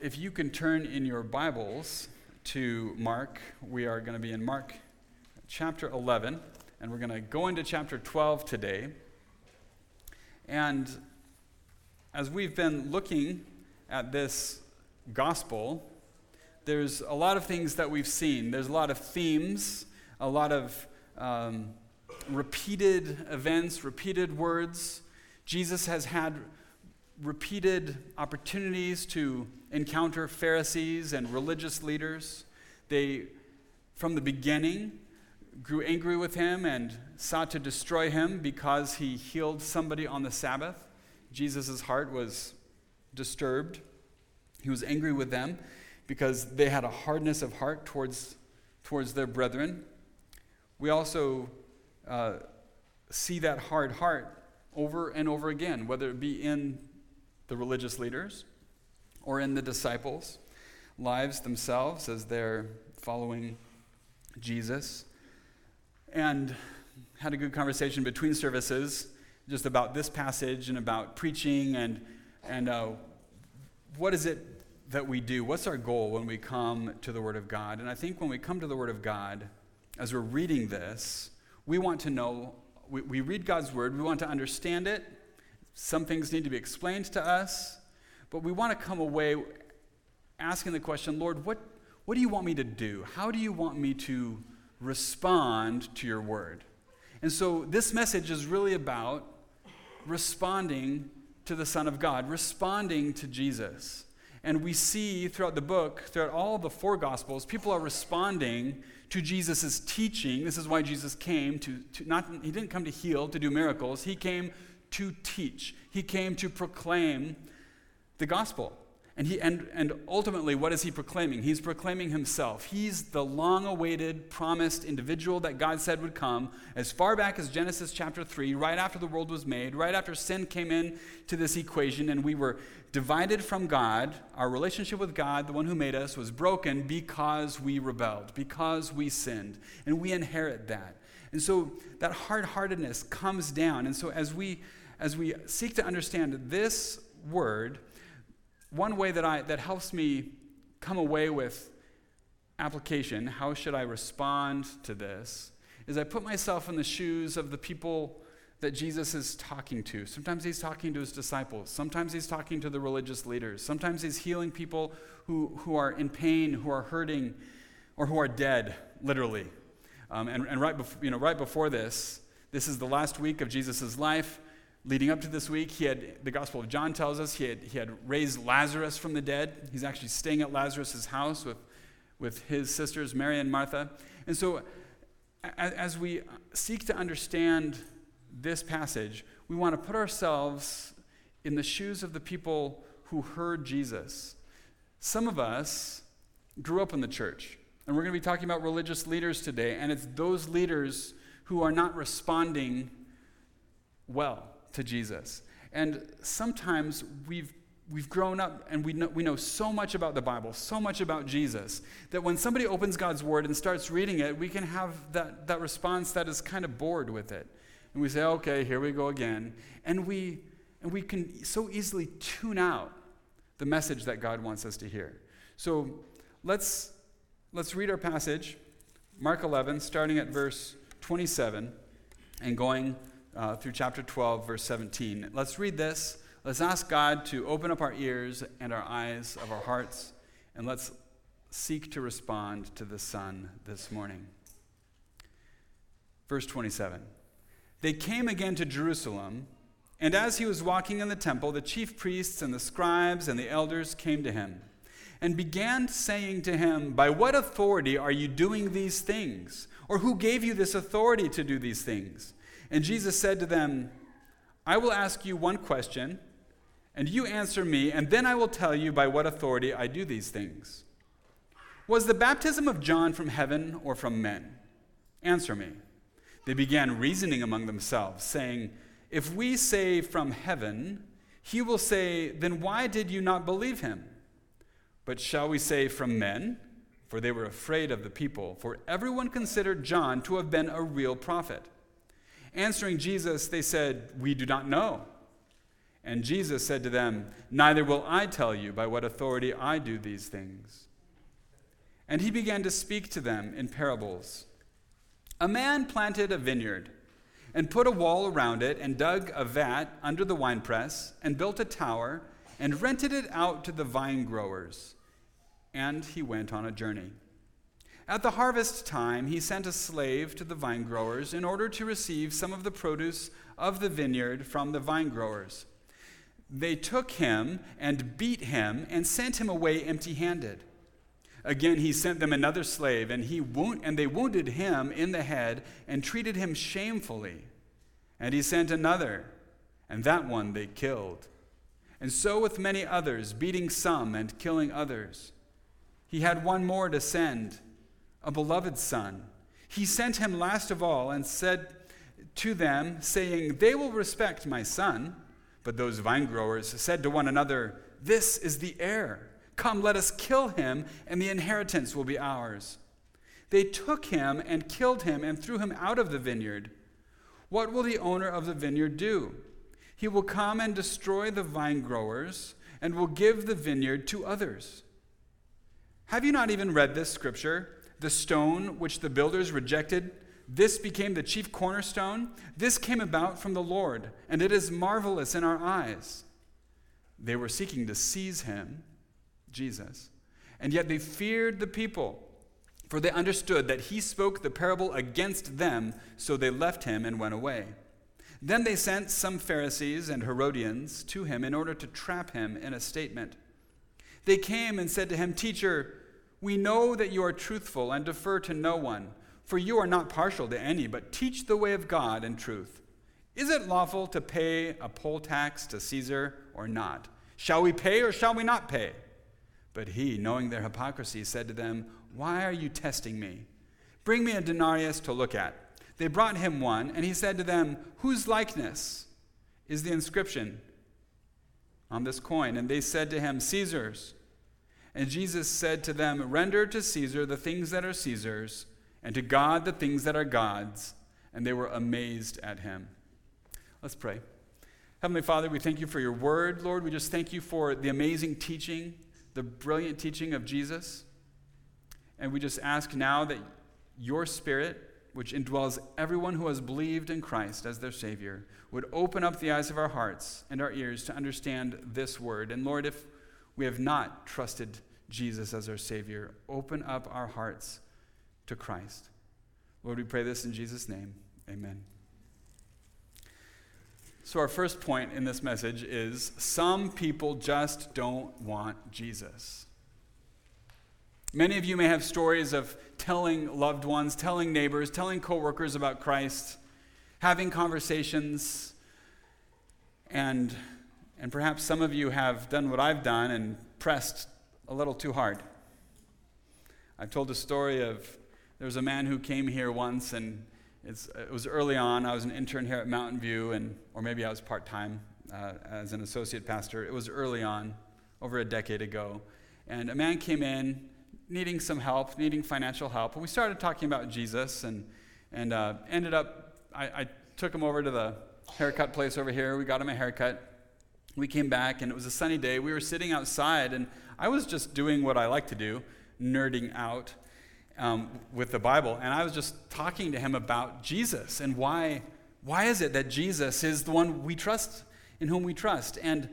if you can turn in your Bibles to Mark, we are going to be in Mark chapter 11, and we're going to go into chapter 12 today. And as we've been looking at this gospel, there's a lot of things that we've seen. There's a lot of themes, a lot of repeated events, repeated words. Jesus has had repeated opportunities to encounter Pharisees and religious leaders. They, from the beginning, grew angry with him and sought to destroy him because he healed somebody on the Sabbath. Jesus' heart was disturbed. He was angry with them because they had a hardness of heart towards their brethren. We also see that hard heart over and over again, whether it be in the religious leaders or in the disciples' lives themselves as they're following Jesus. And had a good conversation between services just about this passage and about preaching and what is it that we do? What's our goal when we come to the Word of God? And I think when we come to the Word of God, as we're reading this, we want to know, we read God's Word, we want to understand it. Some things need to be explained to us, but we want to come away asking the question, Lord, what do you want me to do? How do you want me to respond to your word? And so this message is really about responding to the Son of God, responding to Jesus. And we see throughout the book, throughout all the four Gospels, people are responding to Jesus' teaching. This is why Jesus came he didn't come to heal, to do miracles. He came to teach. He came to proclaim the gospel. And ultimately, what is he proclaiming? He's proclaiming himself. He's the long-awaited, promised individual that God said would come as far back as Genesis chapter 3, right after the world was made, right after sin came in to this equation, and we were divided from God. Our relationship with God, the one who made us, was broken because we rebelled, because we sinned, and we inherit that. And so that hard-heartedness comes down. And so as we seek to understand this word, one way that helps me come away with application, how should I respond to this, is I put myself in the shoes of the people that Jesus is talking to. Sometimes he's talking to his disciples. Sometimes he's talking to the religious leaders. Sometimes he's healing people who are in pain, who are hurting, or who are dead, literally. And right before this is the last week of Jesus' life. Leading up to this week, the Gospel of John tells us he had raised Lazarus from the dead. He's actually staying at Lazarus' house with his sisters, Mary and Martha. And so as we seek to understand this passage, we want to put ourselves in the shoes of the people who heard Jesus. Some of us grew up in the church. And we're going to be talking about religious leaders today, and it's those leaders who are not responding well to Jesus. And sometimes we've grown up and we know so much about the Bible, so much about Jesus, that when somebody opens God's Word and starts reading it, we can have that response that is kind of bored with it. And we say, okay, here we go again. And we can so easily tune out the message that God wants us to hear. So let's read our passage, Mark 11, starting at verse 27 and going through chapter 12, verse 17. Let's read this. Let's ask God to open up our ears and our eyes of our hearts, and let's seek to respond to the Son this morning. Verse 27. They came again to Jerusalem, and as he was walking in the temple, the chief priests and the scribes and the elders came to him and began saying to him, "By what authority are you doing these things? Or who gave you this authority to do these things?" And Jesus said to them, "I will ask you one question, and you answer me, and then I will tell you by what authority I do these things. Was the baptism of John from heaven or from men? Answer me." They began reasoning among themselves, saying, "If we say from heaven, he will say, 'Then why did you not believe him?' But shall we say from men?" For they were afraid of the people, for everyone considered John to have been a real prophet. Answering Jesus, they said, "We do not know." And Jesus said to them, "Neither will I tell you by what authority I do these things." And he began to speak to them in parables. "A man planted a vineyard and put a wall around it and dug a vat under the winepress and built a tower and rented it out to the vine growers. And he went on a journey. At the harvest time, he sent a slave to the vine growers in order to receive some of the produce of the vineyard from the vine growers. They took him and beat him and sent him away empty-handed. Again, he sent them another slave, and they wounded him in the head and treated him shamefully. And he sent another, and that one they killed. And so with many others, beating some and killing others. He had one more to send, a beloved son. He sent him last of all and said to them, saying, 'They will respect my son.' But those vine growers said to one another, 'This is the heir. Come, let us kill him, and the inheritance will be ours.' They took him and killed him and threw him out of the vineyard. What will the owner of the vineyard do? He will come and destroy the vine growers and will give the vineyard to others. Have you not even read this scripture? The stone which the builders rejected, this became the chief cornerstone. This came about from the Lord, and it is marvelous in our eyes." They were seeking to seize him, Jesus, and yet they feared the people, for they understood that he spoke the parable against them, so they left him and went away. Then they sent some Pharisees and Herodians to him in order to trap him in a statement. They came and said to him, "Teacher, we know that you are truthful and defer to no one, for you are not partial to any, but teach the way of God in truth. Is it lawful to pay a poll tax to Caesar or not? Shall we pay or shall we not pay?" But he, knowing their hypocrisy, said to them, "Why are you testing me? Bring me a denarius to look at." They brought him one, and he said to them, "Whose likeness is the inscription on this coin?" And they said to him, "Caesar's." And Jesus said to them, "Render to Caesar the things that are Caesar's, and to God the things that are God's." And they were amazed at him. Let's pray. Heavenly Father, we thank you for your word, Lord. We just thank you for the amazing teaching, the brilliant teaching of Jesus. And we just ask now that your Spirit, which indwells everyone who has believed in Christ as their Savior, would open up the eyes of our hearts and our ears to understand this word. And Lord, if we have not trusted Jesus as our Savior, open up our hearts to Christ. Lord, we pray this in Jesus' name. Amen. So our first point in this message is some people just don't want Jesus. Many of you may have stories of telling loved ones, telling neighbors, telling coworkers about Christ, having conversations, and perhaps some of you have done what I've done and pressed a little too hard. I've told a story of there was a man who came here once, and it was early on. I was an intern here at Mountain View, or maybe I was part-time as an associate pastor. It was early on, over a decade ago. And a man came in needing some help, needing financial help. And we started talking about Jesus, and ended up, I took him over to the haircut place over here. We got him a haircut. We came back, and it was a sunny day. We were sitting outside, and I was just doing what I like to do, nerding out with the Bible. And I was just talking to him about Jesus and why is it that Jesus is the one we trust, in whom we trust. And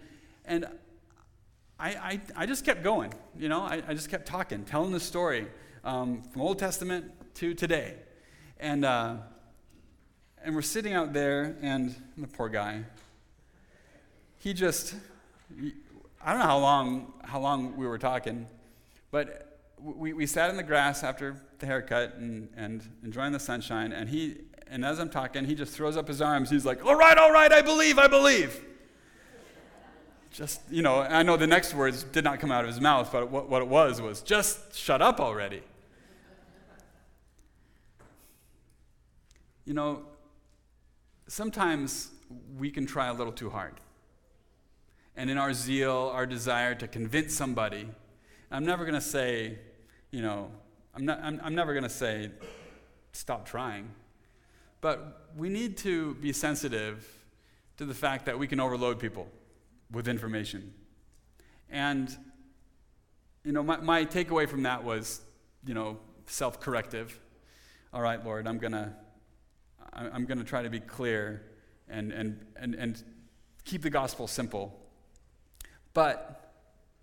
I just kept going, I just kept talking, telling the story from Old Testament to today. And we're sitting out there, and the poor guy, he just, I don't know how long we were talking, but we sat in the grass after the haircut and enjoying the sunshine, and as I'm talking, he just throws up his arms. He's like, all right, I believe. Just, I know the next words did not come out of his mouth, but what it was just shut up already. Sometimes we can try a little too hard. And in our zeal, our desire to convince somebody, I'm never going to say, I'm never going to say, stop trying. But we need to be sensitive to the fact that we can overload people. with information. And, my takeaway from that was, self-corrective. All right, Lord, I'm gonna try to be clear and keep the gospel simple. But,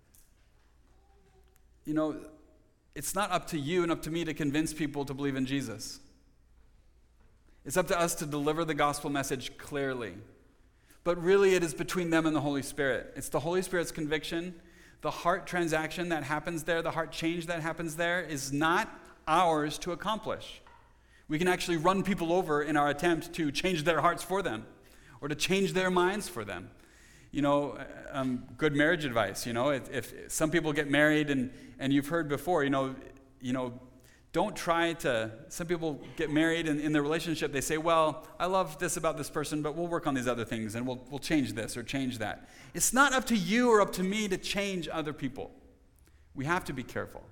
it's not up to you and up to me to convince people to believe in Jesus. It's up to us to deliver the gospel message clearly. But really, it is between them and the Holy Spirit. It's the Holy Spirit's conviction. The heart transaction that happens there, the heart change that happens there, is not ours to accomplish. We can actually run people over in our attempt to change their hearts for them or to change their minds for them. Good marriage advice. If some people get married and you've heard before, don't try to, some people get married and in their relationship they say, well, I love this about this person, but we'll work on these other things and we'll change this or change that. It's not up to you or up to me to change other people. We have to be careful.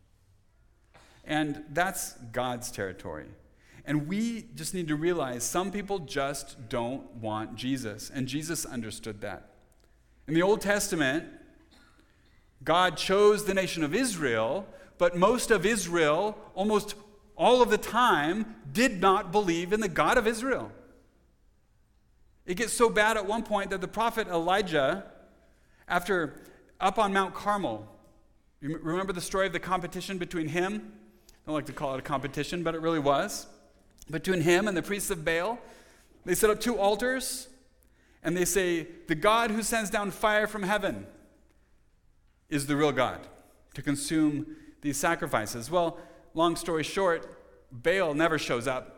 And that's God's territory. And we just need to realize some people just don't want Jesus. And Jesus understood that. In the Old Testament, God chose the nation of Israel, but most of Israel, almost all of the time, did not believe in the God of Israel. It gets so bad at one point that the prophet Elijah, up on Mount Carmel, you remember the story of the competition between him? I don't like to call it a competition, but it really was. Between him and the priests of Baal. They set up 2 altars, and they say, the God who sends down fire from heaven is the real God to consume these sacrifices. Well, long story short, Baal never shows up.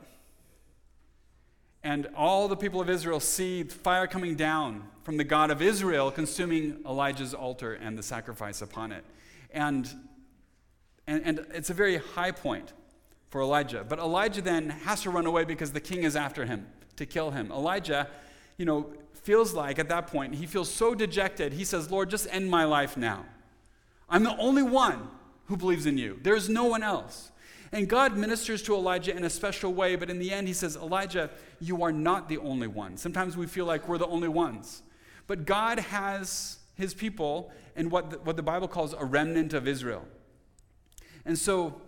And all the people of Israel see fire coming down from the God of Israel consuming Elijah's altar and the sacrifice upon it. And it's a very high point for Elijah. But Elijah then has to run away because the king is after him to kill him. Elijah, feels like at that point, he feels so dejected, he says, Lord, just end my life now. I'm the only one who believes in you. There's no one else. And God ministers to Elijah in a special way, but in the end he says, Elijah, you are not the only one. Sometimes we feel like we're the only ones. But God has his people in what the Bible calls a remnant of Israel. And so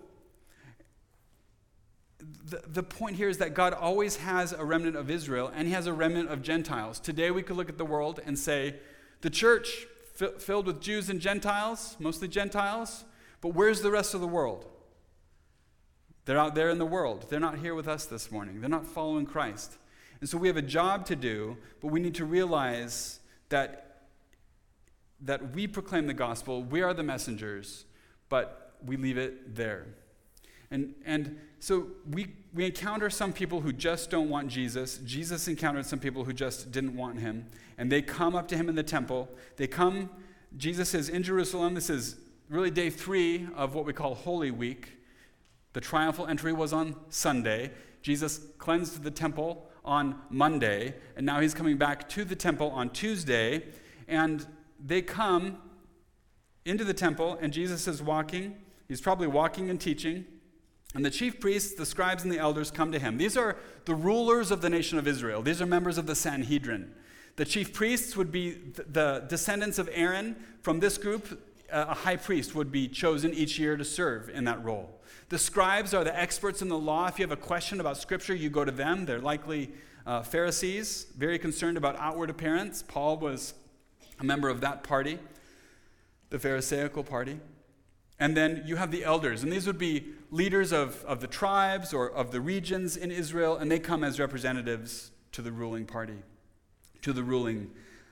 the point here is that God always has a remnant of Israel, and he has a remnant of Gentiles. Today we could look at the world and say, the church filled with Jews and Gentiles, mostly Gentiles, but where's the rest of the world? They're out there in the world. They're not here with us this morning. They're not following Christ. And so we have a job to do, but we need to realize that we proclaim the gospel, we are the messengers, but we leave it there. And so we encounter some people who just don't want Jesus. Jesus encountered some people who just didn't want him. And they come up to him in the temple. Jesus is in Jerusalem. This is really day 3 of what we call Holy Week. The triumphal entry was on Sunday. Jesus cleansed the temple on Monday. And now he's coming back to the temple on Tuesday. And they come into the temple, and Jesus is walking. He's probably walking and teaching. And the chief priests, the scribes, and the elders come to him. These are the rulers of the nation of Israel. These are members of the Sanhedrin. The chief priests would be the descendants of Aaron. From this group, a high priest would be chosen each year to serve in that role. The scribes are the experts in the law. If you have a question about Scripture, you go to them. They're likely Pharisees, very concerned about outward appearance. Paul was a member of that party, the Pharisaical party. And then you have the elders, and these would be leaders of the tribes or of the regions in Israel, and they come as representatives to the ruling party, to the ruling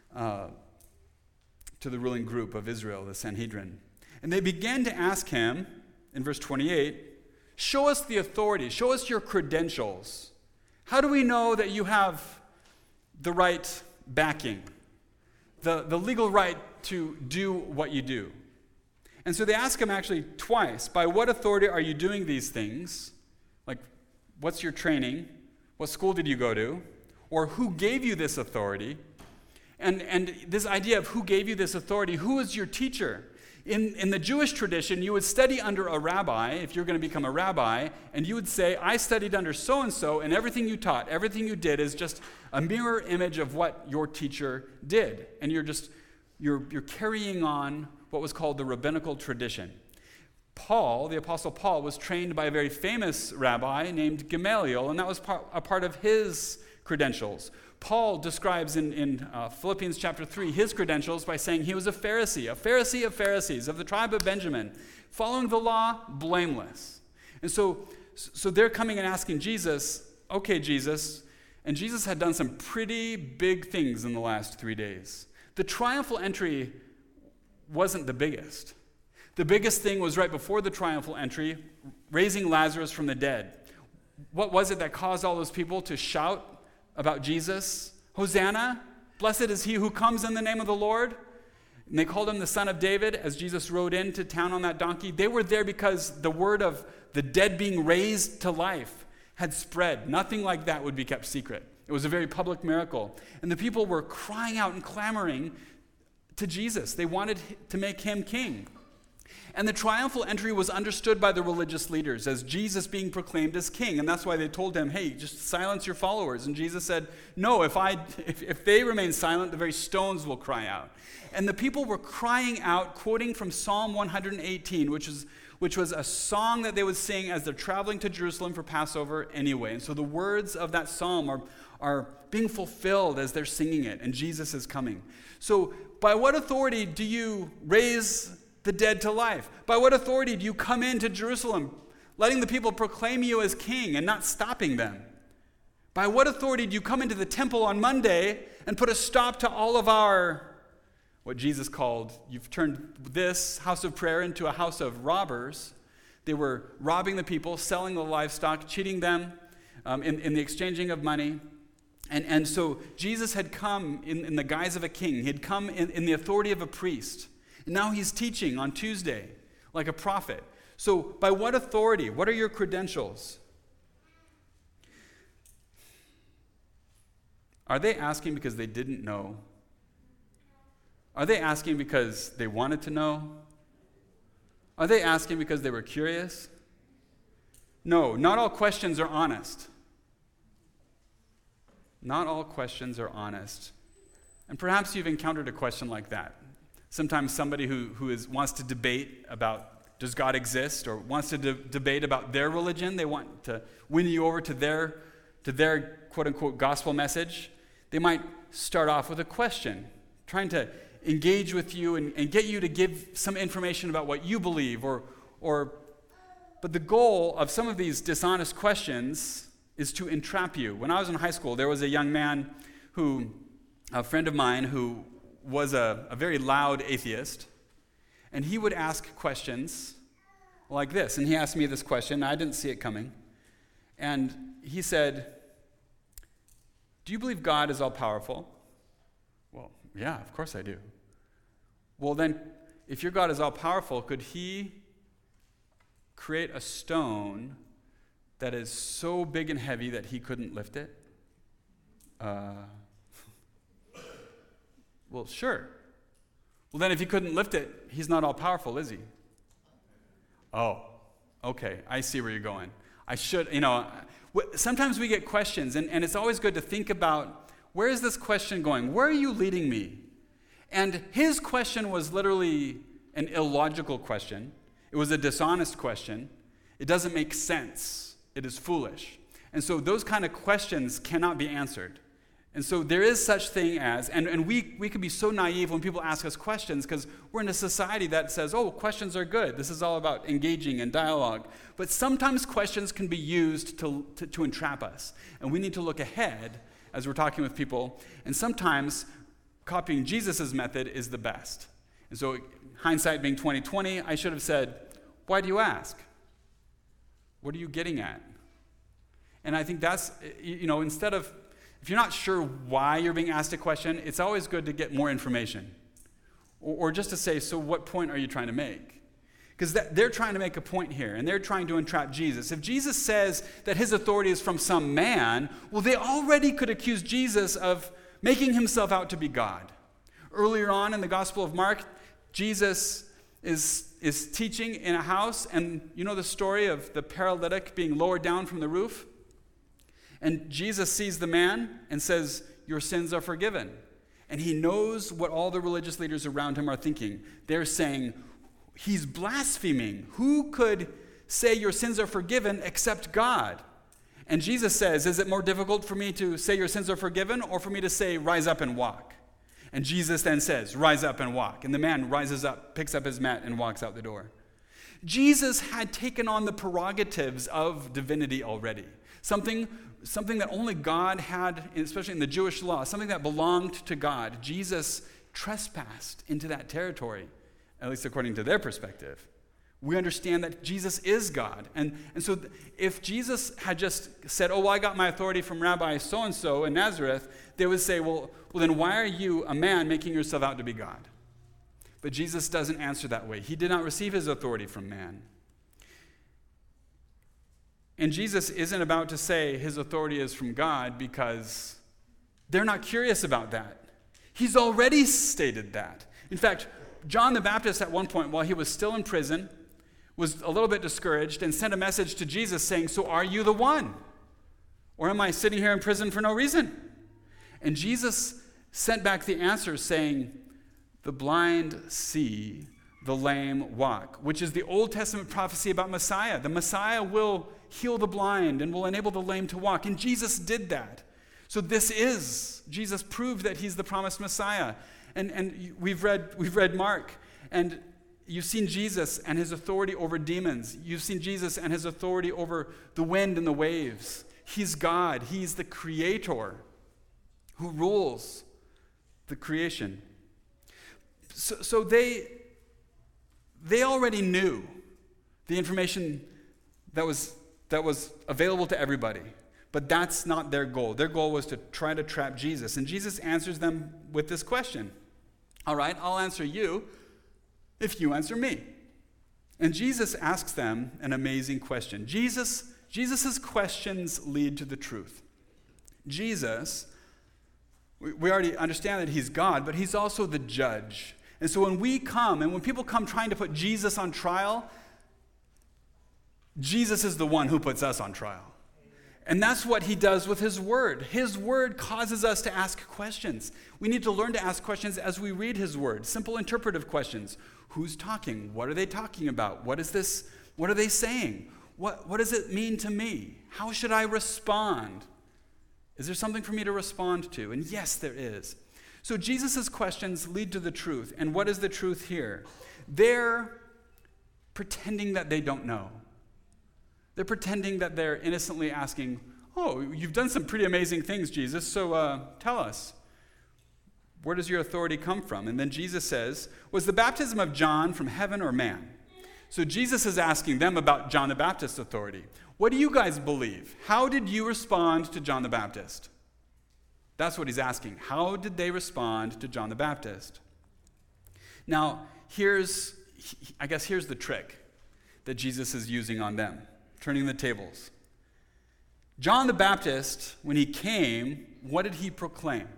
group of Israel, the Sanhedrin. And they began to ask him, in verse 28, show us the authority, show us your credentials. How do we know that you have the right backing, the legal right to do what you do? And so they ask him actually twice, by what authority are you doing these things? Like, what's your training? What school did you go to? Or who gave you this authority? And this idea of who gave you this authority, who is your teacher? In the Jewish tradition, you would study under a rabbi, if you're going to become a rabbi, and you would say, I studied under so-and-so, and everything you taught, everything you did is just a mirror image of what your teacher did. And you're just you're carrying on what was called the rabbinical tradition. Paul, the Apostle Paul, was trained by a very famous rabbi named Gamaliel, and that was a part of his credentials. Paul describes in Philippians chapter 3 his credentials by saying he was a Pharisee of Pharisees, of the tribe of Benjamin, following the law, blameless. And so they're coming and asking Jesus, okay, Jesus, and Jesus had done some pretty big things in the last 3 days. The triumphal entry wasn't the biggest. The biggest thing was right before the triumphal entry, raising Lazarus from the dead. What was it that caused all those people to shout about Jesus? Hosanna, blessed is he who comes in the name of the Lord. And they called him the Son of David as Jesus rode into town on that donkey. They were there because the word of the dead being raised to life had spread. Nothing like that would be kept secret. It was a very public miracle. And the people were crying out and clamoring to Jesus. They wanted to make him king. And the triumphal entry was understood by the religious leaders as Jesus being proclaimed as king. And that's why they told him, hey, just silence your followers. And Jesus said, no, if they remain silent, the very stones will cry out. And the people were crying out, quoting from Psalm 118, which was a song that they would sing as they're traveling to Jerusalem for Passover anyway. And so the words of that psalm are being fulfilled as they're singing it, and Jesus is coming. So by what authority do you raise the dead to life? By what authority do you come into Jerusalem, letting the people proclaim you as king and not stopping them? By what authority do you come into the temple on Monday and put a stop to all of what Jesus called, you've turned this house of prayer into a house of robbers. They were robbing the people, selling the livestock, cheating them in the exchanging of money. And so Jesus had come in the guise of a king. He had come in the authority of a priest. And now he's teaching on Tuesday like a prophet. So by what authority? What are your credentials? Are they asking because they didn't know? Are they asking because they wanted to know? Are they asking because they were curious? No, not all questions are honest. Not all questions are honest. And perhaps you've encountered a question like that. Sometimes somebody who wants to debate about does God exist, or wants to debate about their religion. They want to win you over to their quote-unquote gospel message. They might start off with a question, trying to engage with you and get you to give some information about what you believe. But the goal of some of these dishonest questions is to entrap you. When I was in high school, there was a young man a friend of mine who was a very loud atheist, and he would ask questions like this. And he asked me this question, I didn't see it coming. And he said, do you believe God is all-powerful? Well, yeah, of course I do. Well then, if your God is all-powerful, could he create a stone that is so big and heavy that he couldn't lift it? Well, sure. Well, then if he couldn't lift it, he's not all-powerful, is he? Oh, okay, I see where you're going. Sometimes we get questions, and it's always good to think about, where is this question going? Where are you leading me? And his question was literally an illogical question. It was a dishonest question. It doesn't make sense. It is foolish. And so those kind of questions cannot be answered. And so there is such thing as, and we can be so naive when people ask us questions because we're in a society that says, oh, questions are good. This is all about engaging in dialogue. But sometimes questions can be used to entrap us. And we need to look ahead as we're talking with people. And sometimes copying Jesus' method is the best. And so hindsight being 20/20, I should have said, why do you ask? What are you getting at? And I think that's, instead of, if you're not sure why you're being asked a question, it's always good to get more information. Or just to say, so what point are you trying to make? Because they're trying to make a point here, and they're trying to entrap Jesus. If Jesus says that his authority is from some man, well, they already could accuse Jesus of making himself out to be God. Earlier on in the Gospel of Mark, Jesus is teaching in a house, and you know the story of the paralytic being lowered down from the roof? And Jesus sees the man and says, your sins are forgiven. And he knows what all the religious leaders around him are thinking. They're saying, he's blaspheming. Who could say your sins are forgiven except God? And Jesus says, is it more difficult for me to say your sins are forgiven or for me to say, rise up and walk? And Jesus then says, rise up and walk. And the man rises up, picks up his mat, and walks out the door. Jesus had taken on the prerogatives of divinity already. Something that only God had, especially in the Jewish law, something that belonged to God. Jesus trespassed into that territory, at least according to their perspective. We understand that Jesus is God. And so if Jesus had just said, oh, well, I got my authority from Rabbi so-and-so in Nazareth, they would say, well, then why are you, a man, making yourself out to be God? But Jesus doesn't answer that way. He did not receive his authority from man. And Jesus isn't about to say his authority is from God because they're not curious about that. He's already stated that. In fact, John the Baptist at one point, while he was still in prison, was a little bit discouraged and sent a message to Jesus saying, so are you the one? Or am I sitting here in prison for no reason? And Jesus sent back the answer saying, the blind see, the lame walk, which is the Old Testament prophecy about Messiah. The Messiah will heal the blind and will enable the lame to walk. And Jesus did that. So Jesus proved that he's the promised Messiah. And we've read Mark, and you've seen Jesus and his authority over demons. You've seen Jesus and his authority over the wind and the waves. He's God. He's the creator who rules the creation. So they already knew the information that was available to everybody. But that's not their goal. Their goal was to try to trap Jesus. And Jesus answers them with this question. All right, I'll answer you if you answer me. And Jesus asks them an amazing question. Jesus's questions lead to the truth. Jesus, we already understand that he's God, but he's also the judge. And so when people come trying to put Jesus on trial, Jesus is the one who puts us on trial. And that's what he does with his word. His word causes us to ask questions. We need to learn to ask questions as we read his word. Simple interpretive questions. Who's talking? What are they talking about? What is this? What are they saying? What does it mean to me? How should I respond? Is there something for me to respond to? And yes, there is. So Jesus' questions lead to the truth. And what is the truth here? They're pretending that they don't know. They're pretending that they're innocently asking, oh, you've done some pretty amazing things, Jesus, so tell us. Where does your authority come from? And then Jesus says, was the baptism of John from heaven or man? So Jesus is asking them about John the Baptist's authority. What do you guys believe? How did you respond to John the Baptist? That's what he's asking. How did they respond to John the Baptist? Now, here's the trick that Jesus is using on them, turning the tables. John the Baptist, when he came, what did he proclaim?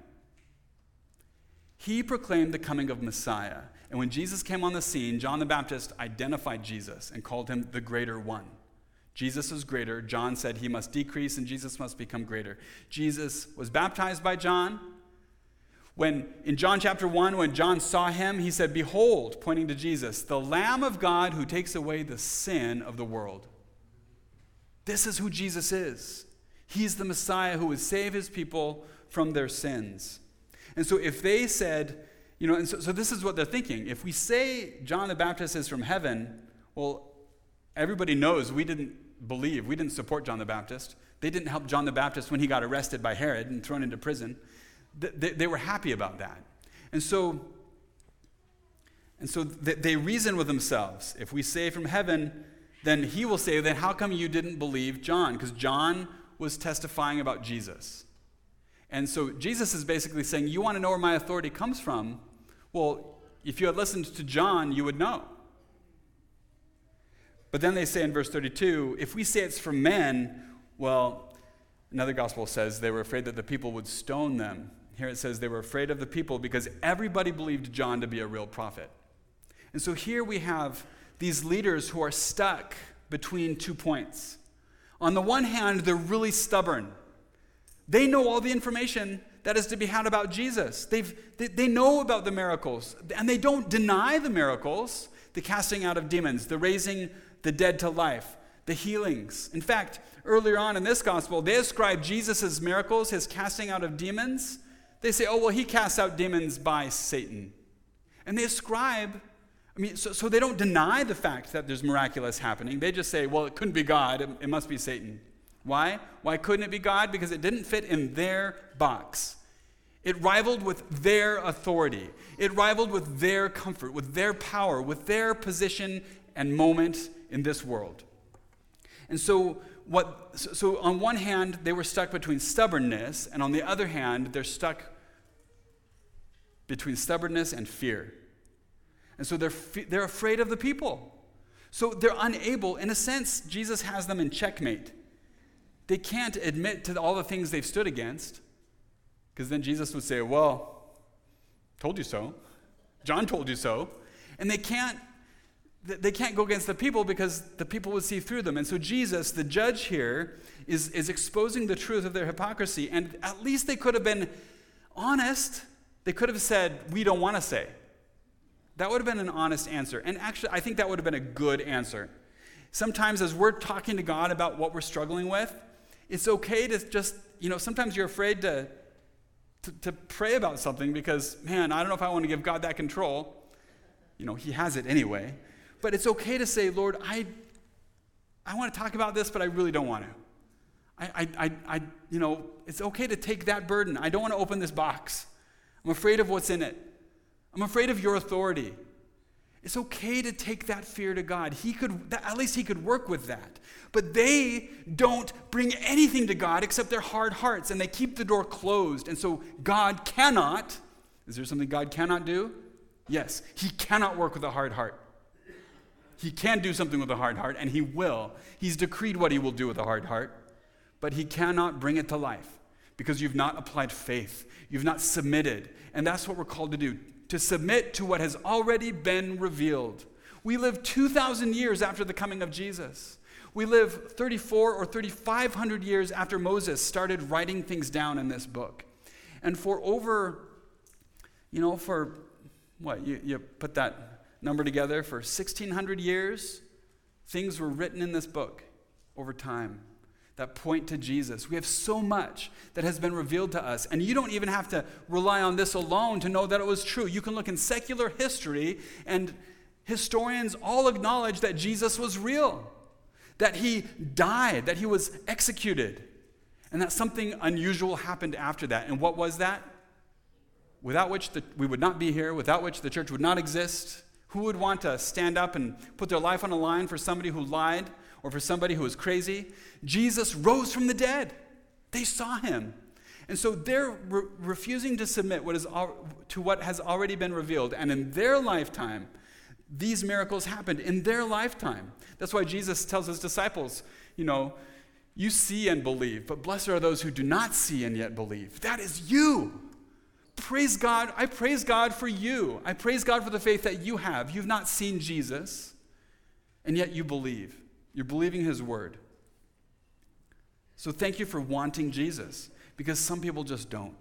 He proclaimed the coming of Messiah. And when Jesus came on the scene, John the Baptist identified Jesus and called him the greater one. Jesus is greater. John said he must decrease and Jesus must become greater. Jesus was baptized by John. In John chapter 1, when John saw him, he said, behold, pointing to Jesus, the Lamb of God who takes away the sin of the world. This is who Jesus is. He's the Messiah who would save his people from their sins. And so if they said, so this is what they're thinking. If we say John the Baptist is from heaven, well, everybody knows we didn't support John the Baptist. They didn't help John the Baptist when he got arrested by Herod and thrown into prison. They were happy about that. And so they reason with themselves. If we say from heaven, then he will say, then how come you didn't believe John? Because John was testifying about Jesus. And so Jesus is basically saying, you want to know where my authority comes from? Well, if you had listened to John, you would know. But then they say in verse 32, if we say it's from men, well, another gospel says they were afraid that the people would stone them. Here it says they were afraid of the people because everybody believed John to be a real prophet. And so here we have these leaders who are stuck between 2 points. On the one hand, they're really stubborn. They know all the information that is to be had about Jesus. They know about the miracles, and they don't deny the miracles, the casting out of demons, the raising the dead to life, the healings. In fact, earlier on in this gospel, they ascribe Jesus' miracles, his casting out of demons. They say, oh, well, he casts out demons by Satan. And they ascribe, so they don't deny the fact that there's miraculous happening. They just say, well, it couldn't be God, it must be Satan. Why? Why couldn't it be God? Because it didn't fit in their box. It rivaled with their authority. It rivaled with their comfort, with their power, with their position and moment in this world. And so on one hand, they were stuck between stubbornness, and on the other hand, they're stuck between stubbornness and fear. And so they're afraid of the people. So they're unable, in a sense, Jesus has them in checkmate. They can't admit to all the things they've stood against, because then Jesus would say, well, told you so. John told you so. And they can't go against the people because the people would see through them. And so Jesus, the judge here, is exposing the truth of their hypocrisy. And at least they could have been honest. They could have said, we don't want to say. That would have been an honest answer. And actually, I think that would have been a good answer. Sometimes as we're talking to God about what we're struggling with, it's okay to just, sometimes you're afraid to pray about something because, man, I don't know if I want to give God that control. He has it anyway. But it's okay to say, Lord, I want to talk about this, but I really don't want to. It's okay to take that burden. I don't want to open this box. I'm afraid of what's in it. I'm afraid of your authority. It's okay to take that fear to God. At least he could work with that. But they don't bring anything to God except their hard hearts, and they keep the door closed. And so God cannot, is there something God cannot do? Yes, he cannot work with a hard heart. He can do something with a hard heart, and he will. He's decreed what he will do with a hard heart, but he cannot bring it to life because you've not applied faith. You've not submitted, and that's what we're called to do, to submit to what has already been revealed. We live 2,000 years after the coming of Jesus. We live 3,400 or 3,500 years after Moses started writing things down in this book. And for over, you put that number together, for 1,600 years, things were written in this book over time that point to Jesus. We have so much that has been revealed to us, and you don't even have to rely on this alone to know that it was true. You can look in secular history, and historians all acknowledge that Jesus was real, that he died, that he was executed, and that something unusual happened after that. And what was that? Without which we would not be here, without which the church would not exist. Who would want to stand up and put their life on the line for somebody who lied or for somebody who was crazy? Jesus rose from the dead. They saw him. And so they're refusing to submit to what has already been revealed. And in their lifetime, these miracles happened in their lifetime. That's why Jesus tells his disciples, you see and believe, but blessed are those who do not see and yet believe. That is you. Praise God. I praise God for you. I praise God for the faith that you have. You've not seen Jesus, and yet you believe. You're believing his word. So thank you for wanting Jesus, because some people just don't.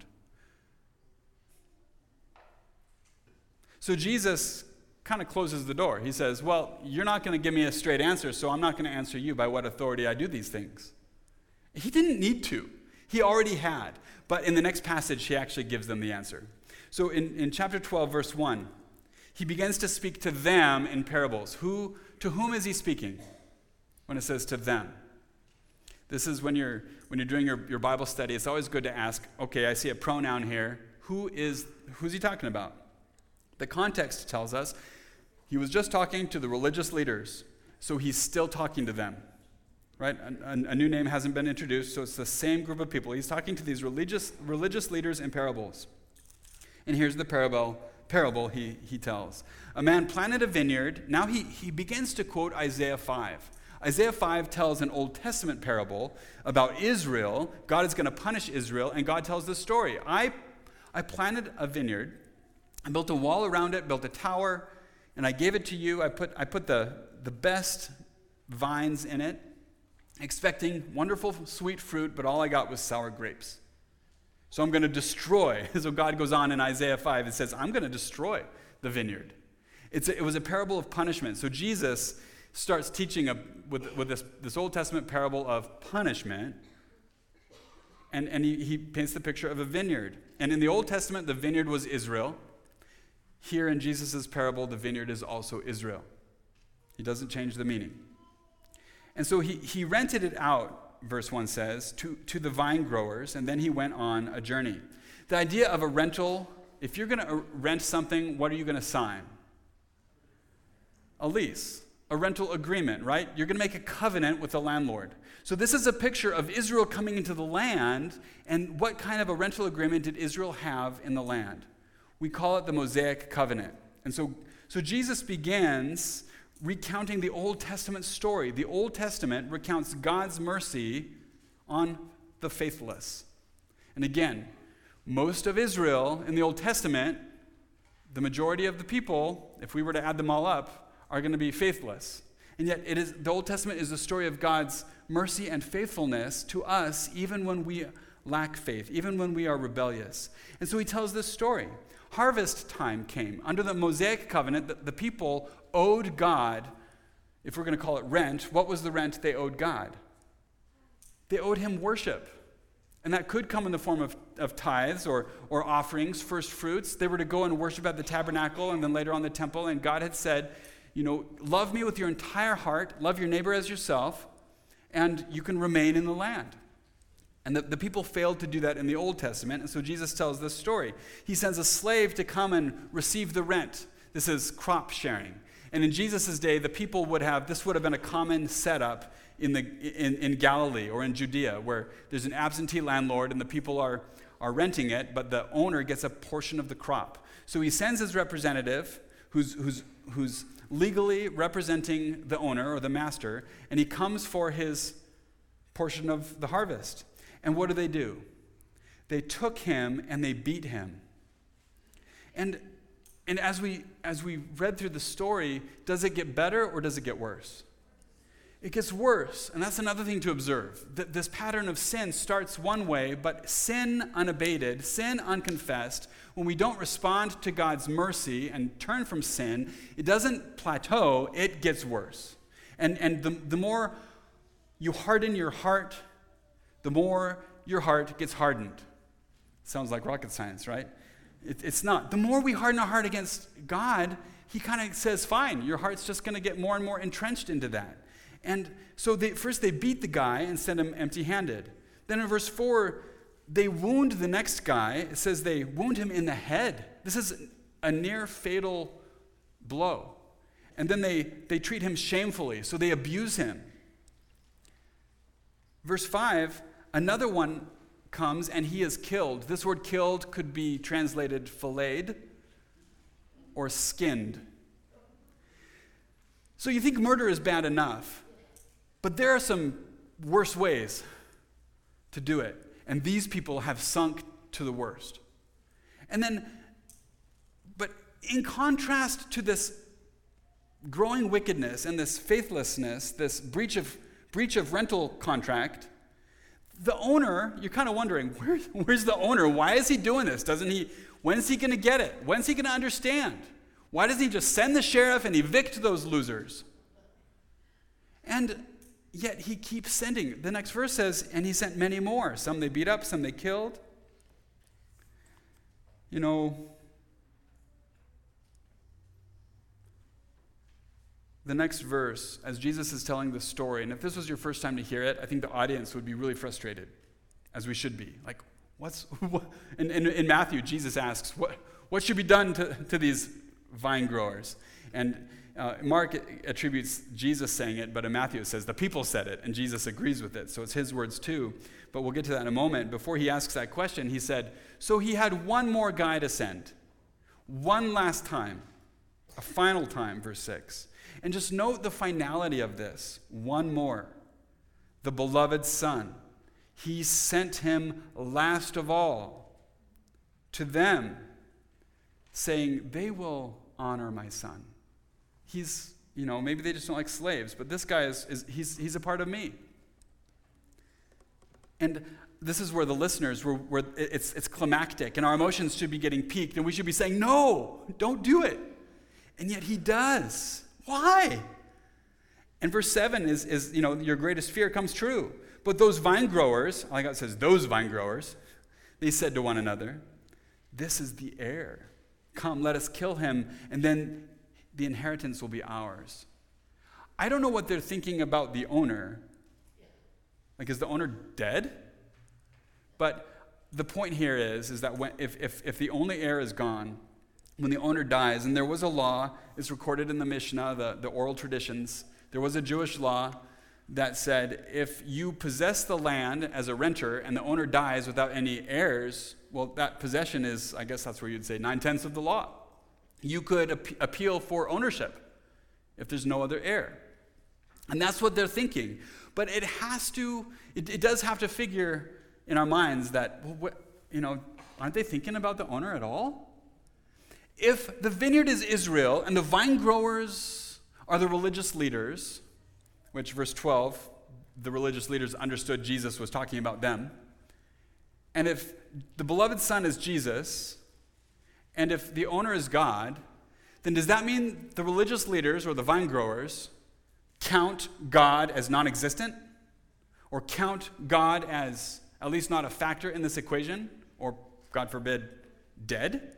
So Jesus kind of closes the door. He says, well, you're not going to give me a straight answer, so I'm not going to answer you by what authority I do these things. He didn't need to. He already had. But in the next passage, he actually gives them the answer. So in chapter 12, verse 1, he begins to speak to them in parables. To whom is he speaking when it says to them? This is when you're doing your Bible study, it's always good to ask, okay, I see a pronoun here. Who's he talking about? The context tells us he was just talking to the religious leaders, so he's still talking to them. Right? A new name hasn't been introduced, so it's the same group of people. He's talking to these religious leaders in parables. And here's the parable he tells. A man planted a vineyard. Now he begins to quote Isaiah 5. Isaiah 5 tells an Old Testament parable about Israel. God is going to punish Israel, and God tells this story. I planted a vineyard. I built a wall around it, built a tower, and I gave it to you. I put the best vines in it, expecting wonderful, sweet fruit, but all I got was sour grapes. So I'm going to destroy. So God goes on in Isaiah 5 and says, I'm going to destroy the vineyard. It was a parable of punishment. So Jesus starts teaching with this Old Testament parable of punishment, and he paints the picture of a vineyard. And in the Old Testament, the vineyard was Israel. Here in Jesus' parable, the vineyard is also Israel. He doesn't change the meaning. And so he rented it out, verse 1 says, to the vine growers, and then he went on a journey. The idea of a rental, if you're going to rent something, what are you going to sign? A lease, a rental agreement, right? You're going to make a covenant with the landlord. So this is a picture of Israel coming into the land, and what kind of a rental agreement did Israel have in the land? We call it the Mosaic covenant. And so Jesus begins recounting the Old Testament story. The Old Testament recounts God's mercy on the faithless. And again, most of Israel in the Old Testament, the majority of the people, if we were to add them all up, are going to be faithless. And yet the Old Testament is the story of God's mercy and faithfulness to us even when we lack faith, even when we are rebellious. And so he tells this story. Harvest time came. Under the Mosaic covenant, the people owed God, if we're going to call it rent, what was the rent they owed God? They owed him worship. And that could come in the form of tithes or offerings, first fruits. They were to go and worship at the tabernacle and then later on the temple. And God had said, love me with your entire heart, love your neighbor as yourself, and you can remain in the land. And the people failed to do that in the Old Testament, and so Jesus tells this story. He sends a slave to come and receive the rent. This is crop sharing. And in Jesus' day, the people would have been a common setup in Galilee or in Judea, where there's an absentee landlord and the people are renting it, but the owner gets a portion of the crop. So he sends his representative, who's legally representing the owner or the master, and he comes for his portion of the harvest. And what do? They took him and they beat him. And as we read through the story, does it get better or does it get worse? It gets worse, and that's another thing to observe. This pattern of sin starts one way, but sin unabated, sin unconfessed, when we don't respond to God's mercy and turn from sin, it doesn't plateau, it gets worse. And the more you harden your heart, the more your heart gets hardened. Sounds like rocket science, right? It's not. The more we harden our heart against God, he kind of says, fine, your heart's just going to get more and more entrenched into that. And so first they beat the guy and send him empty-handed. Then in verse 4, they wound the next guy. It says they wound him in the head. This is a near fatal blow. And then they treat him shamefully, so they abuse him. Verse 5, another one comes and he is killed. This word killed could be translated filleted or skinned. So you think murder is bad enough, but there are some worse ways to do it. And these people have sunk to the worst. But in contrast to this growing wickedness and this faithlessness, this breach of rental contract, the owner, you're kind of wondering, where's the owner? Why is he doing this? When's he going to get it? When's he going to understand? Why doesn't he just send the sheriff and evict those losers? And yet he keeps sending. The next verse says, and he sent many more. Some they beat up, some they killed. The next verse, as Jesus is telling the story, and if this was your first time to hear it, I think the audience would be really frustrated, as we should be. Like, in Matthew, Jesus asks, what should be done to these vine growers? And Mark attributes Jesus saying it, but in Matthew it says the people said it, and Jesus agrees with it. So it's his words too, but we'll get to that in a moment. Before he asks that question, he said, so he had one more guy to send. One last time. A final time, verse 6. And just note the finality of this. One more. The beloved Son. He sent him last of all to them, saying, they will honor my son. He's, maybe they just don't like slaves, but this guy he's a part of me. And this is where the listeners, where it's climactic, and our emotions should be getting peaked, and we should be saying, no, don't do it. And yet he does. Why? And verse 7 is your greatest fear comes true. But those vine growers, like it says, those vine growers, they said to one another, this is the heir. Come, let us kill him, and then the inheritance will be ours. I don't know what they're thinking about the owner. Like, is the owner dead? But the point here is that if the only heir is gone, when the owner dies, and there was a law, it's recorded in the Mishnah, the oral traditions, there was a Jewish law that said if you possess the land as a renter and the owner dies without any heirs, well, that possession is, I guess that's where you'd say 9/10 of the law. You could appeal for ownership if there's no other heir. And that's what they're thinking. But it does have to figure in our minds that, aren't they thinking about the owner at all? If the vineyard is Israel and the vine growers are the religious leaders, which verse 12, the religious leaders understood Jesus was talking about them, and if the beloved Son is Jesus, and if the owner is God, then does that mean the religious leaders or the vine growers count God as non-existent? Or count God as at least not a factor in this equation? Or, God forbid, dead?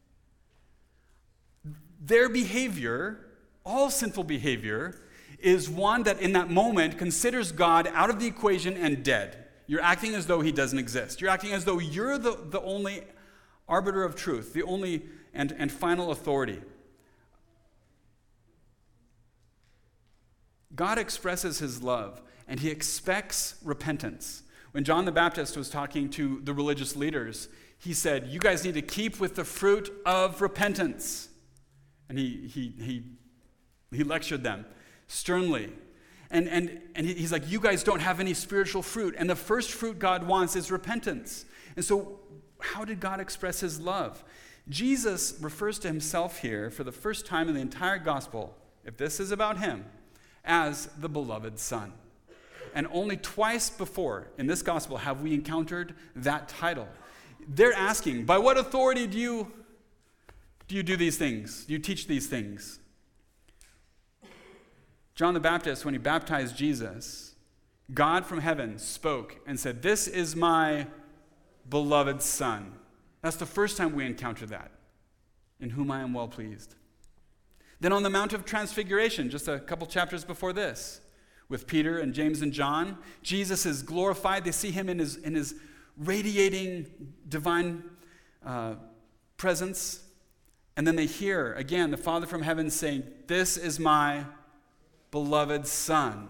Their behavior, all sinful behavior, is one that in that moment considers God out of the equation and dead. You're acting as though he doesn't exist. You're acting as though you're the only arbiter of truth, the only and final authority. God expresses his love, and he expects repentance. When John the Baptist was talking to the religious leaders, he said, you guys need to keep with the fruit of repentance. And he lectured them sternly. And he's like, you guys don't have any spiritual fruit. And the first fruit God wants is repentance. And so how did God express his love? Jesus refers to himself here for the first time in the entire gospel, if this is about him, as the beloved Son. And only twice before in this gospel have we encountered that title. They're asking, by what authority do you do these things? Do you teach these things? John the Baptist, when he baptized Jesus, God from heaven spoke and said, this is my beloved Son. That's the first time we encounter that, in whom I am well pleased. Then on the Mount of Transfiguration, just a couple chapters before this, with Peter and James and John, Jesus is glorified. They see him in his radiating divine presence. And then they hear, again, the Father from heaven saying, this is my beloved Son.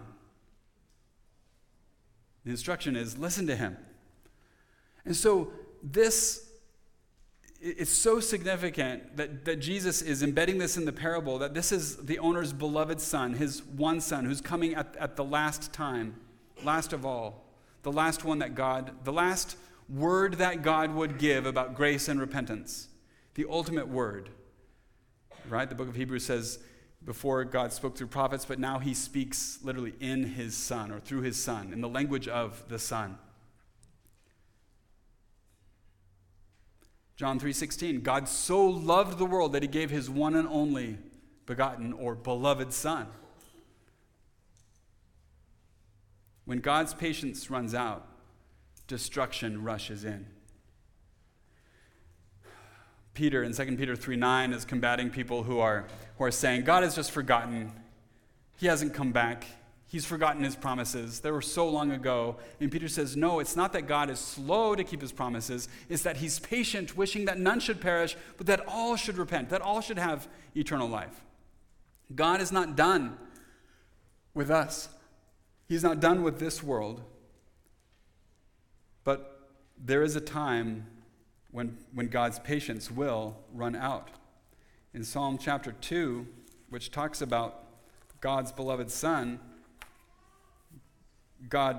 The instruction is, listen to him. And so it's so significant that Jesus is embedding this in the parable, that this is the owner's beloved Son, his one Son, who's coming at the last time, last of all, the last word that God would give about grace and repentance, the ultimate word, right? The book of Hebrews says, before God spoke through prophets, but now he speaks literally in his Son, or through his Son, in the language of the Son. John 3:16, God so loved the world that he gave his one and only begotten or beloved Son. When God's patience runs out, destruction rushes in. Peter in 2 Peter 3:9 is combating people who are saying, God has just forgotten. He hasn't come back. He's forgotten his promises. They were so long ago. And Peter says, no, it's not that God is slow to keep his promises. It's that he's patient, wishing that none should perish, but that all should repent, that all should have eternal life. God is not done with us. He's not done with this world. But there is a time when God's patience will run out. In Psalm chapter 2, which talks about God's beloved Son, God,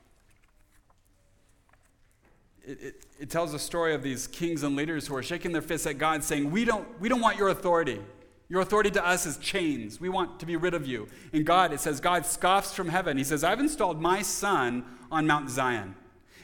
it tells a story of these kings and leaders who are shaking their fists at God, saying, we don't want your authority. Your authority to us is chains. We want to be rid of you. And God, it says, God scoffs from heaven. He says, I've installed my Son on Mount Zion.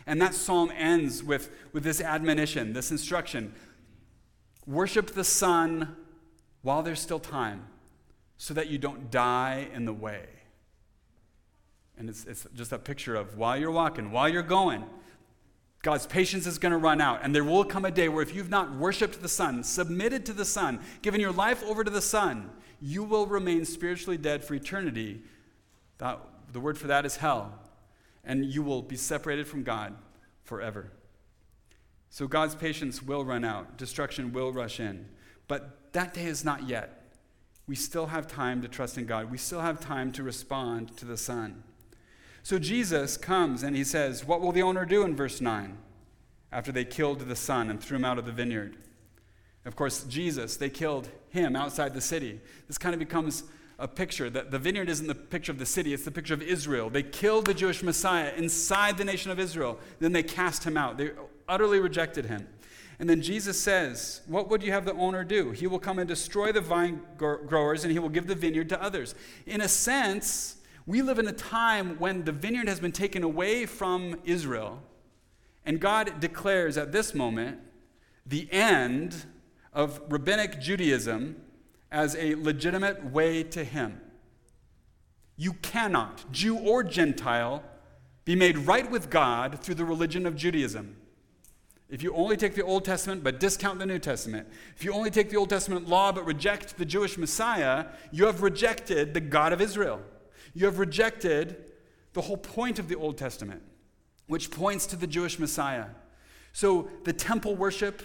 And that psalm ends with this admonition, this instruction. Worship the Son while there's still time, so that you don't die in the way. And it's just a picture of while you're walking, while you're going, God's patience is going to run out. And there will come a day where if you've not worshiped the Son, submitted to the Son, given your life over to the Son, you will remain spiritually dead for eternity. The word for that is hell. And you will be separated from God forever. So God's patience will run out. Destruction will rush in. But that day is not yet. We still have time to trust in God. We still have time to respond to the Son. So Jesus comes and he says, what will the owner do in verse 9? After they killed the son and threw him out of the vineyard. Of course, Jesus, they killed him outside the city. This kind of becomes a picture that the vineyard isn't the picture of the city, it's the picture of Israel. They killed the Jewish Messiah inside the nation of Israel. Then they cast him out. They utterly rejected him. And then Jesus says, what would you have the owner do? He will come and destroy the vine growers, and he will give the vineyard to others. In a sense, we live in a time when the vineyard has been taken away from Israel, and God declares at this moment the end of rabbinic Judaism as a legitimate way to him. You cannot, Jew or Gentile, be made right with God through the religion of Judaism. If you only take the Old Testament but discount the New Testament, if you only take the Old Testament law but reject the Jewish Messiah, you have rejected the God of Israel. You have rejected the whole point of the Old Testament, which points to the Jewish Messiah. So the temple worship,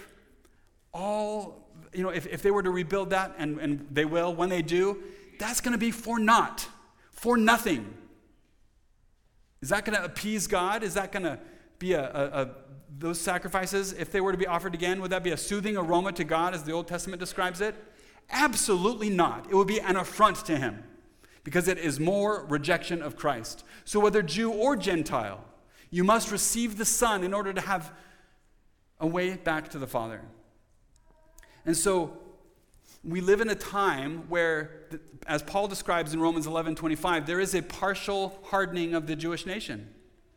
if they were to rebuild that, and they will, when they do, that's going to be for naught, for nothing. Is that going to appease God? Is that going to be those sacrifices, if they were to be offered again, would that be a soothing aroma to God as the Old Testament describes it? Absolutely not. It would be an affront to him because it is more rejection of Christ. So whether Jew or Gentile, you must receive the Son in order to have a way back to the Father. And so we live in a time where, as Paul describes in Romans 11:25, there is a partial hardening of the Jewish nation.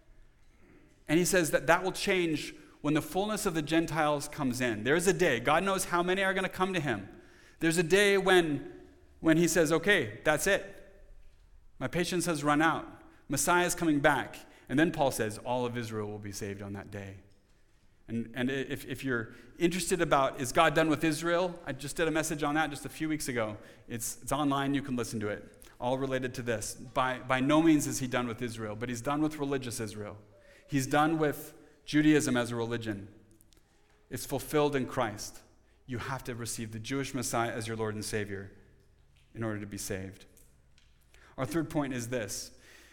And he says that will change when the fullness of the Gentiles comes in. There's a day, God knows how many are going to come to him. There's a day when he says, okay, that's it. My patience has run out. Messiah is coming back. And then Paul says, all of Israel will be saved on that day. And if you're interested about, is God done with Israel? I just did a message on that just a few weeks ago. It's online, you can listen to it. All related to this. By no means is he done with Israel, but he's done with religious Israel. He's done with Judaism as a religion. It's fulfilled in Christ. You have to receive the Jewish Messiah as your Lord and Savior in order to be saved. Our third point is this.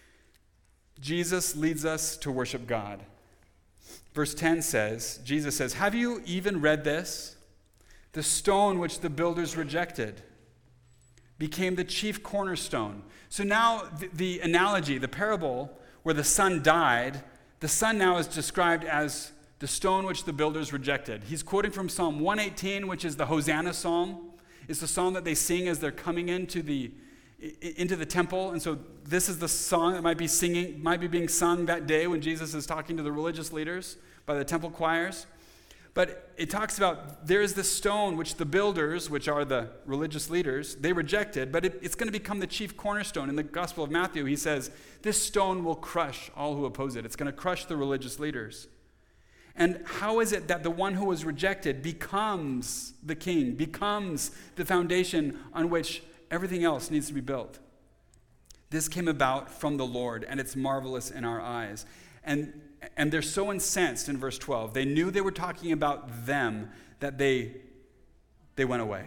Jesus leads us to worship God. Verse 10 says, Jesus says, have you even read this? The stone which the builders rejected became the chief cornerstone. So now the analogy, the parable where the son died, the son now is described as the stone which the builders rejected. He's quoting from Psalm 118, which is the Hosanna psalm. It's the psalm that they sing as they're coming into the temple. And so this is the song that might be being sung that day when Jesus is talking to the religious leaders by the temple choirs. But it talks about there is this stone which the builders, which are the religious leaders, they rejected, but it's going to become the chief cornerstone. In the Gospel of Matthew, he says, this stone will crush all who oppose it. It's going to crush the religious leaders. And how is it that the one who was rejected becomes the king, becomes the foundation on which everything else needs to be built? This came about from the Lord, and it's marvelous in our eyes. And they're so incensed in verse 12. They knew they were talking about them that they went away.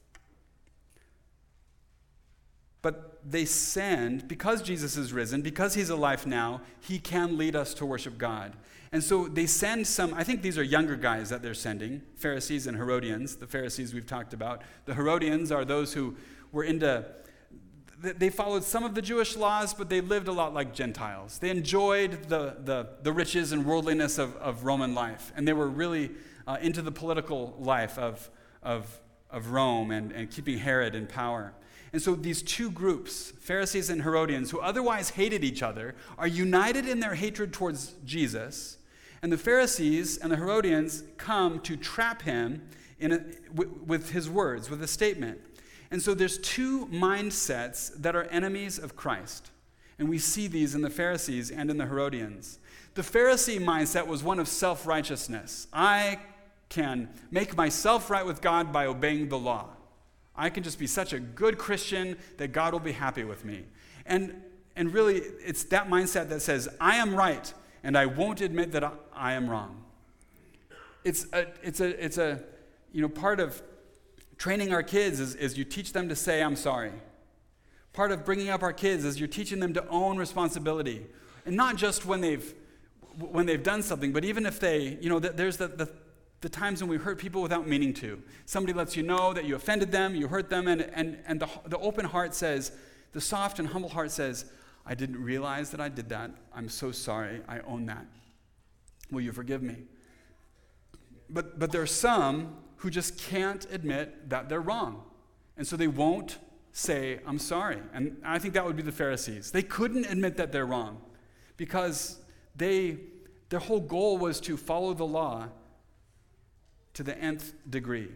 But they send, because Jesus is risen, because he's alive now, he can lead us to worship God. And so they send some, I think these are younger guys that they're sending, Pharisees and Herodians, the Pharisees we've talked about. The Herodians are those who were they followed some of the Jewish laws, but they lived a lot like Gentiles. They enjoyed the riches and worldliness of Roman life, and they were really into the political life of Rome and keeping Herod in power. And so these two groups, Pharisees and Herodians, who otherwise hated each other, are united in their hatred towards Jesus, And the Pharisees and the Herodians come to trap him with his words, with a statement. And so there's two mindsets that are enemies of Christ. And we see these in the Pharisees and in the Herodians. The Pharisee mindset was one of self-righteousness. I can make myself right with God by obeying the law. I can just be such a good Christian that God will be happy with me. And really, it's that mindset that says, I am right, and I won't admit that I am wrong. It's a part of training our kids is you teach them to say, I'm sorry. Part of bringing up our kids is you're teaching them to own responsibility. And not just when they've done something, but even if they, there's the times when we hurt people without meaning to. Somebody lets you know that you offended them, you hurt them, and the open heart says, the soft and humble heart says, I didn't realize that I did that. I'm so sorry. I own that. Will you forgive me? But there are some who just can't admit that they're wrong. And so they won't say, I'm sorry. And I think that would be the Pharisees. They couldn't admit that they're wrong because their whole goal was to follow the law to the nth degree.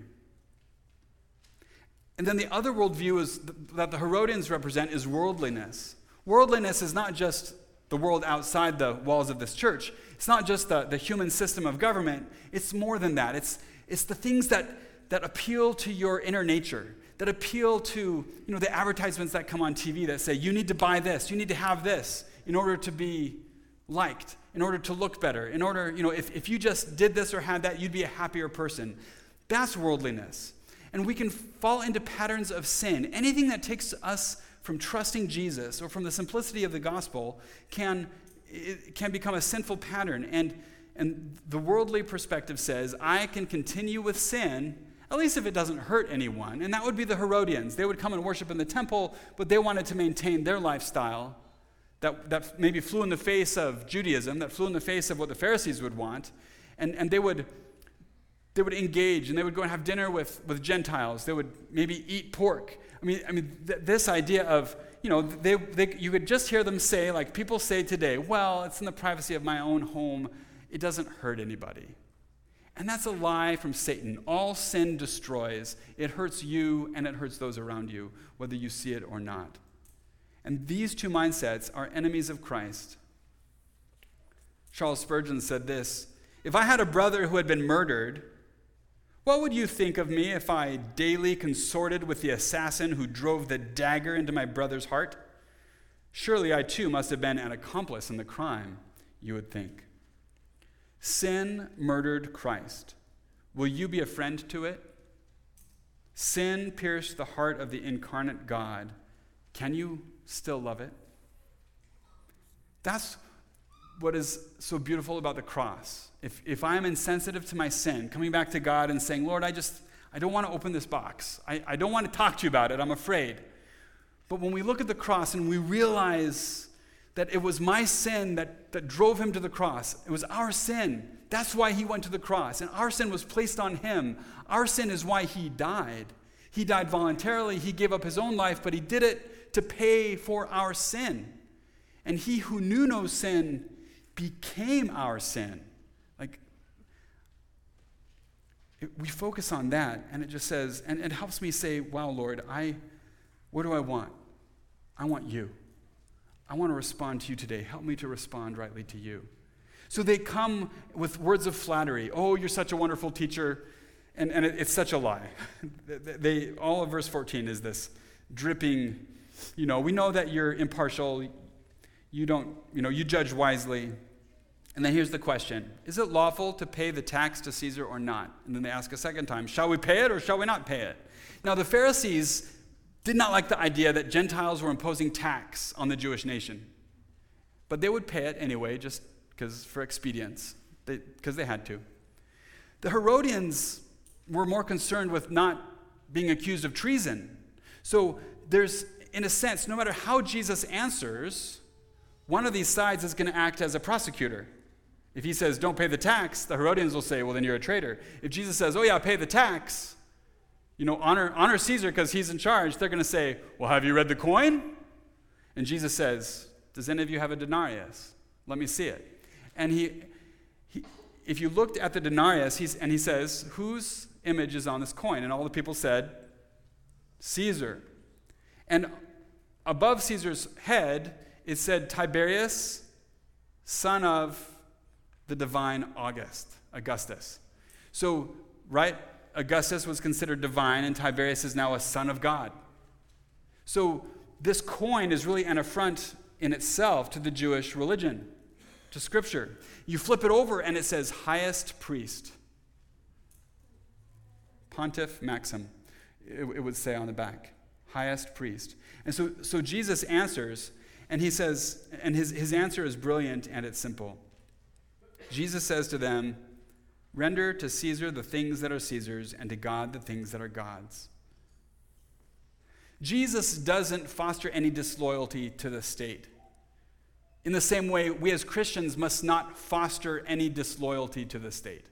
And then the other worldview that the Herodians represent is worldliness. Worldliness is not just the world outside the walls of this church. It's not just the human system of government. It's more than that. It's the things that appeal to your inner nature, that appeal to the advertisements that come on TV that say, you need to buy this, you need to have this in order to be liked, in order to look better, in order, if you just did this or had that, you'd be a happier person. That's worldliness. And we can fall into patterns of sin. Anything that takes us from trusting Jesus or from the simplicity of the gospel can become a sinful pattern. And the worldly perspective says, I can continue with sin, at least if it doesn't hurt anyone. And that would be the Herodians. They would come and worship in the temple, but they wanted to maintain their lifestyle that maybe flew in the face of Judaism, that flew in the face of what the Pharisees would want. And they would engage, and they would go and have dinner with Gentiles. They would maybe eat pork. This idea of, you could just hear them say, like people say today, well, it's in the privacy of my own home. It doesn't hurt anybody. And that's a lie from Satan. All sin destroys. It hurts you and it hurts those around you, whether you see it or not. And these two mindsets are enemies of Christ. Charles Spurgeon said this, if I had a brother who had been murdered, what would you think of me if I daily consorted with the assassin who drove the dagger into my brother's heart? Surely I too must have been an accomplice in the crime, you would think. Sin murdered Christ. Will you be a friend to it? Sin pierced the heart of the incarnate God. Can you still love it? That's what is so beautiful about the cross. If I am insensitive to my sin, coming back to God and saying, Lord, I don't want to open this box. I don't want to talk to you about it. I'm afraid. But when we look at the cross and we realize that it was my sin that drove him to the cross, it was our sin. That's why he went to the cross. And our sin was placed on him. Our sin is why he died. He died voluntarily. He gave up his own life, but he did it to pay for our sin. And he who knew no sin became our sin. We focus on that, and it just says, and it helps me say, wow, Lord, what do I want? I want you. I want to respond to you today. Help me to respond rightly to you. So they come with words of flattery. Oh, you're such a wonderful teacher. And it's such a lie. All of verse 14 is this dripping, we know that you're impartial. You judge wisely. And then here's the question. Is it lawful to pay the tax to Caesar or not? And then they ask a second time, shall we pay it or shall we not pay it? Now the Pharisees did not like the idea that Gentiles were imposing tax on the Jewish nation. But they would pay it anyway, just because for expedience, because they had to. The Herodians were more concerned with not being accused of treason. So there's, in a sense, no matter how Jesus answers, one of these sides is going to act as a prosecutor. If he says, don't pay the tax, the Herodians will say, well, then you're a traitor. If Jesus says, oh yeah, pay the tax, honor Caesar because he's in charge, they're going to say, well, have you read the coin? And Jesus says, does any of you have a denarius? Let me see it. And If you looked at the denarius, he says, whose image is on this coin? And all the people said, Caesar. And above Caesar's head, it said Tiberius, son of the divine Augustus. So, right, Augustus was considered divine, and Tiberius is now a son of God. So this coin is really an affront in itself to the Jewish religion, to Scripture. You flip it over, and it says highest priest. Pontiff Maxim, it would say on the back. Highest priest. And so Jesus answers, and he says, and his answer is brilliant and it's simple. Jesus says to them, render to Caesar the things that are Caesar's, and to God the things that are God's. Jesus doesn't foster any disloyalty to the state. In the same way, we as Christians must not foster any disloyalty to the state,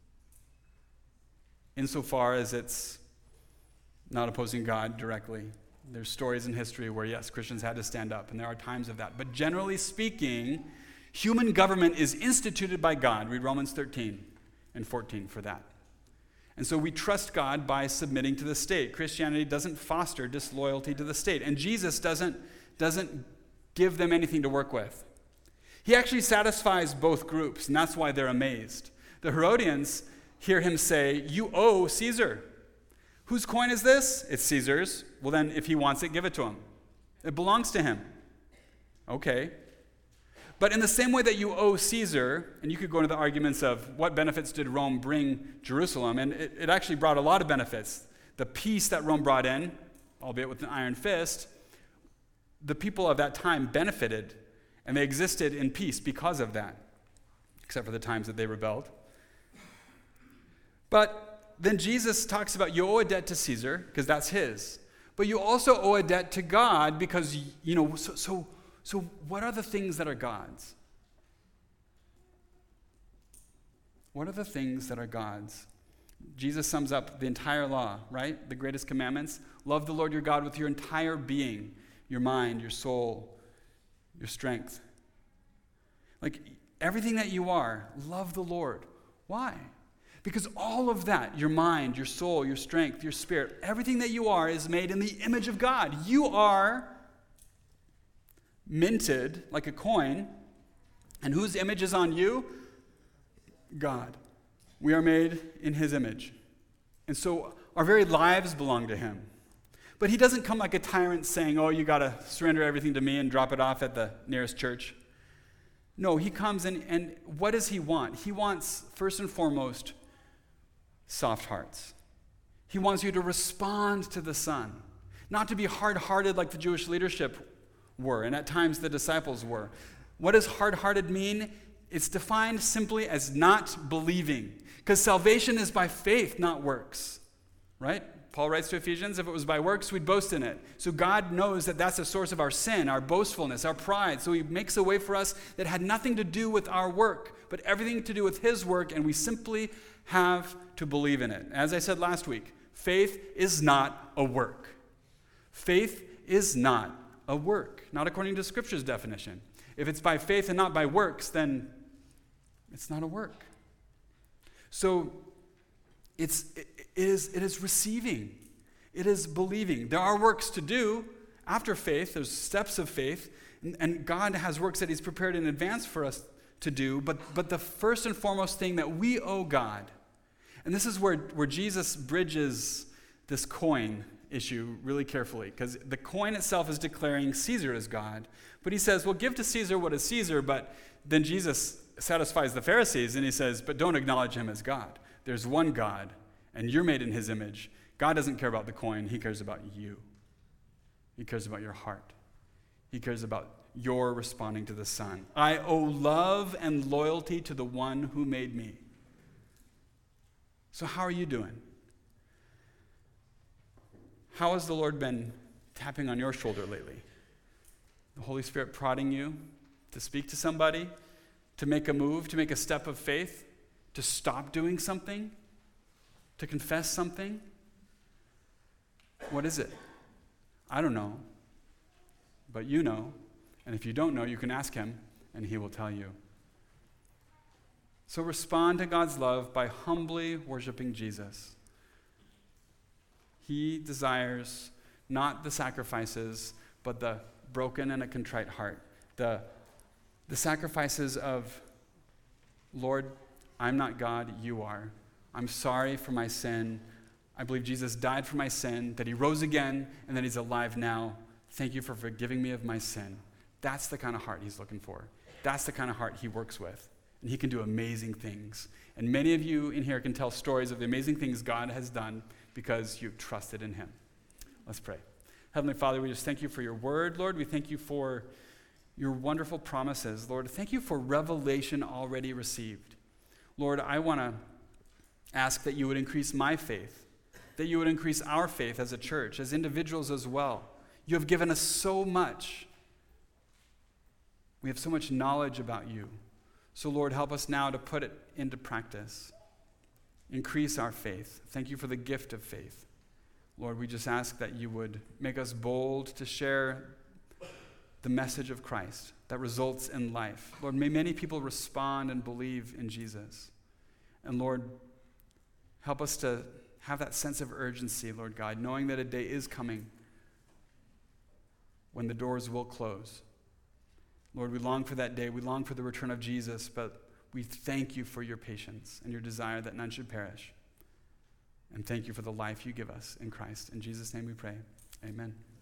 insofar as it's not opposing God directly. There's stories in history where, yes, Christians had to stand up, and there are times of that. But generally speaking, human government is instituted by God. Read Romans 13 and 14 for that. And so we trust God by submitting to the state. Christianity doesn't foster disloyalty to the state. And Jesus doesn't give them anything to work with. He actually satisfies both groups, and that's why they're amazed. The Herodians hear him say, you owe Caesar. Whose coin is this? It's Caesar's. Well, then, if he wants it, give it to him. It belongs to him. Okay. But in the same way that you owe Caesar, and you could go into the arguments of what benefits did Rome bring Jerusalem, and it actually brought a lot of benefits. The peace that Rome brought in, albeit with an iron fist, the people of that time benefited, and they existed in peace because of that, except for the times that they rebelled. But then Jesus talks about you owe a debt to Caesar, because that's his. But you also owe a debt to God because, so what are the things that are God's? What are the things that are God's? Jesus sums up the entire law, right? The greatest commandments. Love the Lord your God with your entire being, your mind, your soul, your strength. Like everything that you are, love the Lord. Why? Because all of that, your mind, your soul, your strength, your spirit, everything that you are is made in the image of God. You are minted like a coin, and whose image is on you? God. We are made in his image. And so our very lives belong to him. But he doesn't come like a tyrant saying, oh, you got to surrender everything to me and drop it off at the nearest church. No, he comes and what does he want? He wants, first and foremost, soft hearts. He wants you to respond to the Son, not to be hard-hearted like the Jewish leadership were, and at times the disciples were. What does hard-hearted mean? It's defined simply as not believing, because salvation is by faith, not works, right? Paul writes to Ephesians, if it was by works, we'd boast in it. So God knows that that's the source of our sin, our boastfulness, our pride. So he makes a way for us that had nothing to do with our work, but everything to do with his work, and we simply have to believe in it. As I said last week, faith is not a work. Faith is not a work, not according to Scripture's definition. If it's by faith and not by works, then it's not a work. So it is receiving. It is believing. There are works to do after faith. There's steps of faith, and God has works that he's prepared in advance for us to do. But the first and foremost thing that we owe God, and this is where Jesus bridges this coin issue really carefully, because the coin itself is declaring Caesar as God. But he says, well, give to Caesar what is Caesar, but then Jesus satisfies the Pharisees, and he says, but don't acknowledge him as God. There's one God, and you're made in his image. God doesn't care about the coin. He cares about you. He cares about your heart. He cares about your responding to the Son. I owe love and loyalty to the one who made me. So how are you doing? How has the Lord been tapping on your shoulder lately? The Holy Spirit prodding you to speak to somebody, to make a move, to make a step of faith, to stop doing something, to confess something? What is it? I don't know, but you know. And if you don't know, you can ask him, and he will tell you. So respond to God's love by humbly worshiping Jesus. He desires not the sacrifices, but the broken and a contrite heart. The sacrifices of, Lord, I'm not God, you are. I'm sorry for my sin. I believe Jesus died for my sin, that he rose again, and that he's alive now. Thank you for forgiving me of my sin. That's the kind of heart he's looking for. That's the kind of heart he works with. And he can do amazing things. And many of you in here can tell stories of the amazing things God has done because you've trusted in him. Let's pray. Heavenly Father, we just thank you for your word, Lord. We thank you for your wonderful promises, Lord. Thank you for revelation already received. Lord, I want to ask that you would increase my faith, that you would increase our faith as a church, as individuals as well. You have given us so much. We have so much knowledge about you. So, Lord, help us now to put it into practice. Increase our faith. Thank you for the gift of faith. Lord, we just ask that you would make us bold to share the message of Christ that results in life. Lord, may many people respond and believe in Jesus. And Lord, help us to have that sense of urgency, Lord God, knowing that a day is coming when the doors will close. Lord, we long for that day. We long for the return of Jesus, but we thank you for your patience and your desire that none should perish. And thank you for the life you give us in Christ. In Jesus' name we pray. Amen.